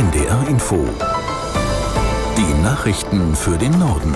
NDR Info. Die Nachrichten für den Norden.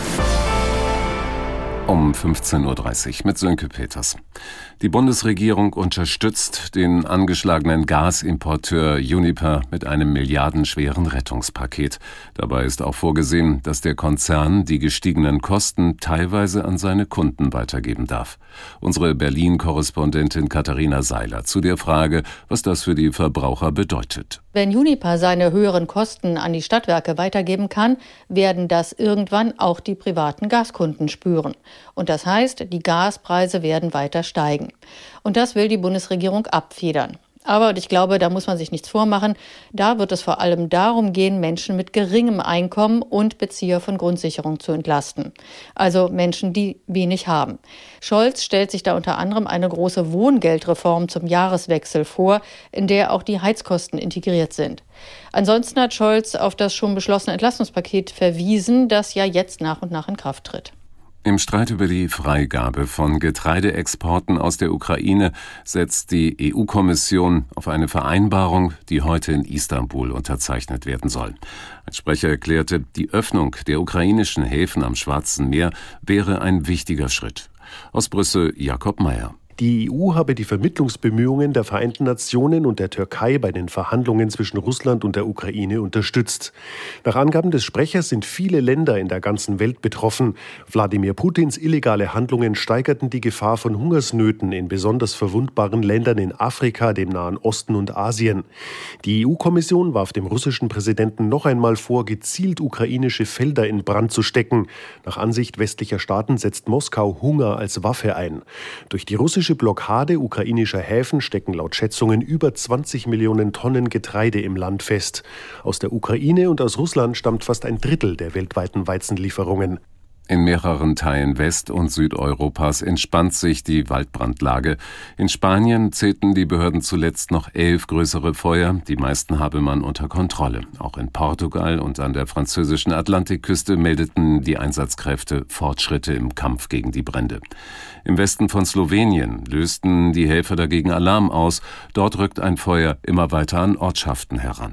Um 15.30 Uhr mit Sönke Peters. Die Bundesregierung unterstützt den angeschlagenen Gasimporteur Uniper mit einem milliardenschweren Rettungspaket. Dabei ist auch vorgesehen, dass der Konzern die gestiegenen Kosten teilweise an seine Kunden weitergeben darf. Unsere Berlin-Korrespondentin Katharina Seiler zu der Frage, was das für die Verbraucher bedeutet. Wenn Uniper seine höheren Kosten an die Stadtwerke weitergeben kann, werden das irgendwann auch die privaten Gaskunden spüren. Und das heißt, die Gaspreise werden weiter steigen. Und das will die Bundesregierung abfedern. Aber ich glaube, da muss man sich nichts vormachen. Da wird es vor allem darum gehen, Menschen mit geringem Einkommen und Bezieher von Grundsicherung zu entlasten. Also Menschen, die wenig haben. Scholz stellt sich da unter anderem eine große Wohngeldreform zum Jahreswechsel vor, in der auch die Heizkosten integriert sind. Ansonsten hat Scholz auf das schon beschlossene Entlastungspaket verwiesen, das ja jetzt nach und nach in Kraft tritt. Im Streit über die Freigabe von Getreideexporten aus der Ukraine setzt die EU-Kommission auf eine Vereinbarung, die heute in Istanbul unterzeichnet werden soll. Ein Sprecher erklärte, die Öffnung der ukrainischen Häfen am Schwarzen Meer wäre ein wichtiger Schritt. Aus Brüssel Jakob Mayer. Die EU habe die Vermittlungsbemühungen der Vereinten Nationen und der Türkei bei den Verhandlungen zwischen Russland und der Ukraine unterstützt. Nach Angaben des Sprechers sind viele Länder in der ganzen Welt betroffen. Wladimir Putins illegale Handlungen steigerten die Gefahr von Hungersnöten in besonders verwundbaren Ländern in Afrika, dem Nahen Osten und Asien. Die EU-Kommission warf dem russischen Präsidenten noch einmal vor, gezielt ukrainische Felder in Brand zu stecken. Nach Ansicht westlicher Staaten setzt Moskau Hunger als Waffe ein. Durch die russische Blockade ukrainischer Häfen stecken laut Schätzungen über 20 Millionen Tonnen Getreide im Land fest. Aus der Ukraine und aus Russland stammt fast ein Drittel der weltweiten Weizenlieferungen. In mehreren Teilen West- und Südeuropas entspannt sich die Waldbrandlage. In Spanien zählten die Behörden zuletzt noch 11 größere Feuer. Die meisten habe man unter Kontrolle. Auch in Portugal und an der französischen Atlantikküste meldeten die Einsatzkräfte Fortschritte im Kampf gegen die Brände. Im Westen von Slowenien lösten die Helfer dagegen Alarm aus. Dort rückt ein Feuer immer weiter an Ortschaften heran.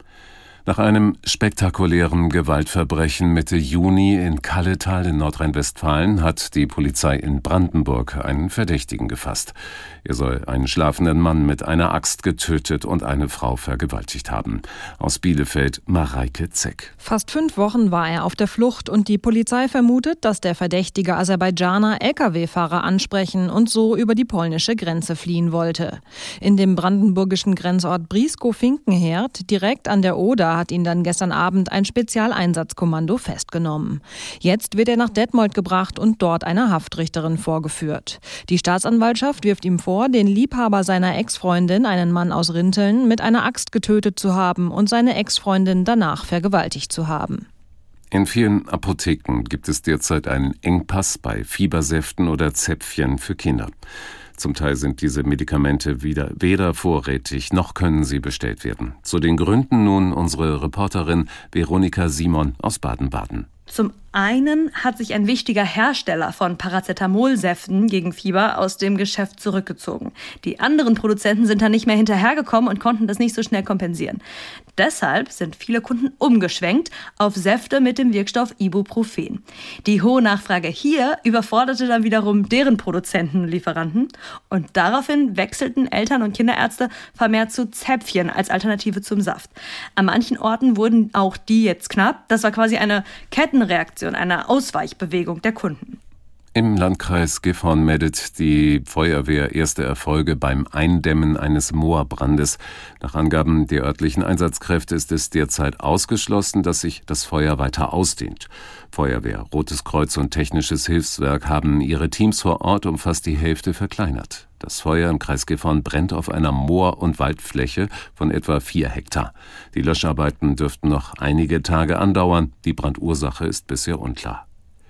Nach einem spektakulären Gewaltverbrechen Mitte Juni in Kalletal in Nordrhein-Westfalen hat die Polizei in Brandenburg einen Verdächtigen gefasst. Er soll einen schlafenden Mann mit einer Axt getötet und eine Frau vergewaltigt haben. Aus Bielefeld Mareike Zeck. Fast 5 Wochen war er auf der Flucht und die Polizei vermutet, dass der verdächtige Aserbaidschaner Lkw-Fahrer ansprechen und so über die polnische Grenze fliehen wollte. In dem brandenburgischen Grenzort Briskow-Finkenherd, direkt an der Oder, hat ihn dann gestern Abend ein Spezialeinsatzkommando festgenommen. Jetzt wird er nach Detmold gebracht und dort einer Haftrichterin vorgeführt. Die Staatsanwaltschaft wirft ihm vor, den Liebhaber seiner Ex-Freundin, einen Mann aus Rinteln, mit einer Axt getötet zu haben und seine Ex-Freundin danach vergewaltigt zu haben. In vielen Apotheken gibt es derzeit einen Engpass bei Fiebersäften oder Zäpfchen für Kinder. Zum Teil sind diese Medikamente weder vorrätig, noch können sie bestellt werden. Zu den Gründen nun unsere Reporterin Veronika Simon aus Baden-Baden. Zum einen hat sich ein wichtiger Hersteller von Paracetamolsäften gegen Fieber aus dem Geschäft zurückgezogen. Die anderen Produzenten sind da nicht mehr hinterhergekommen und konnten das nicht so schnell kompensieren. Deshalb sind viele Kunden umgeschwenkt auf Säfte mit dem Wirkstoff Ibuprofen. Die hohe Nachfrage hier überforderte dann wiederum deren Produzenten und Lieferanten. Und daraufhin wechselten Eltern- und Kinderärzte vermehrt zu Zäpfchen als Alternative zum Saft. An manchen Orten wurden auch die jetzt knapp. Das war quasi eine Kettenreaktion, eine Ausweichbewegung der Kunden. Im Landkreis Gifhorn meldet die Feuerwehr erste Erfolge beim Eindämmen eines Moorbrandes. Nach Angaben der örtlichen Einsatzkräfte ist es derzeit ausgeschlossen, dass sich das Feuer weiter ausdehnt. Feuerwehr, Rotes Kreuz und Technisches Hilfswerk haben ihre Teams vor Ort um fast die Hälfte verkleinert. Das Feuer im Kreis Gifhorn brennt auf einer Moor- und Waldfläche von etwa 4 Hektar. Die Löscharbeiten dürften noch einige Tage andauern. Die Brandursache ist bisher unklar.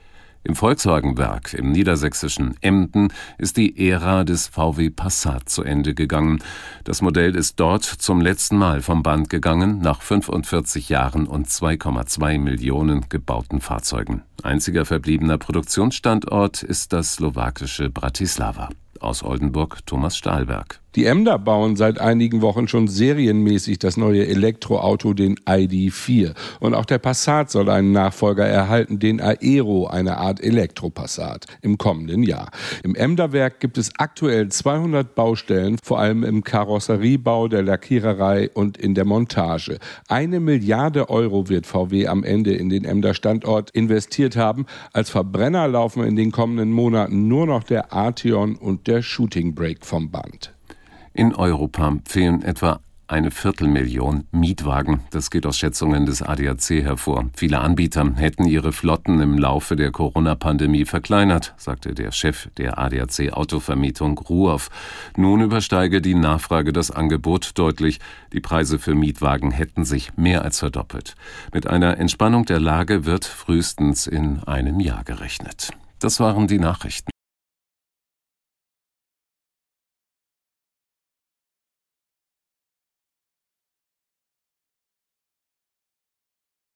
Im Volkswagenwerk im niedersächsischen Emden ist die Ära des VW Passat zu Ende gegangen. Das Modell ist dort zum letzten Mal vom Band gegangen, nach 45 Jahren und 2,2 Millionen gebauten Fahrzeugen. Einziger verbliebener Produktionsstandort ist das slowakische Bratislava. Aus Oldenburg Thomas Stahlberg. Die Emder bauen seit einigen Wochen schon serienmäßig das neue Elektroauto, den ID.4. Und auch der Passat soll einen Nachfolger erhalten, den Aero, eine Art Elektropassat, im kommenden Jahr. Im Emderwerk gibt es aktuell 200 Baustellen, vor allem im Karosseriebau, der Lackiererei und in der Montage. 1 Milliarde Euro wird VW am Ende in den Emder Standort investiert haben. Als Verbrenner laufen in den kommenden Monaten nur noch der Arteon und der Shooting Brake vom Band. In Europa fehlen etwa 250.000 Mietwagen. Das geht aus Schätzungen des ADAC hervor. Viele Anbieter hätten ihre Flotten im Laufe der Corona-Pandemie verkleinert, sagte der Chef der ADAC Autovermietung Ruoff. Nun übersteige die Nachfrage das Angebot deutlich. Die Preise für Mietwagen hätten sich mehr als verdoppelt. Mit einer Entspannung der Lage wird frühestens in einem Jahr gerechnet. Das waren die Nachrichten.